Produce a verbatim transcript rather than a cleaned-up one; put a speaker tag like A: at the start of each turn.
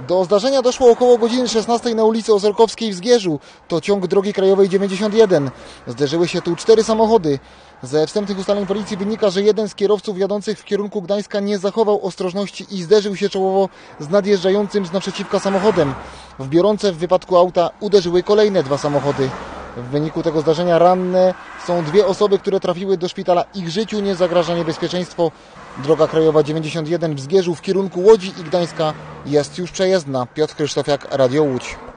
A: Do zdarzenia doszło około godziny szesnastej na ulicy Ozorkowskiej w Zgierzu. To ciąg drogi krajowej dziewięćdziesiąt jeden. Zderzyły się tu cztery samochody. Ze wstępnych ustaleń policji wynika, że jeden z kierowców jadących w kierunku Gdańska nie zachował ostrożności i zderzył się czołowo z nadjeżdżającym z naprzeciwka samochodem. W Biorące w wypadku auta uderzyły kolejne dwa samochody. W wyniku tego zdarzenia ranne są dwie osoby, które trafiły do szpitala. Ich życiu nie zagraża niebezpieczeństwo. Droga krajowa dziewięćdziesiąt jeden w Zgierzu w kierunku Łodzi i Gdańska jest już przejezdna. Piotr Krzysztofiak, Radio Łódź.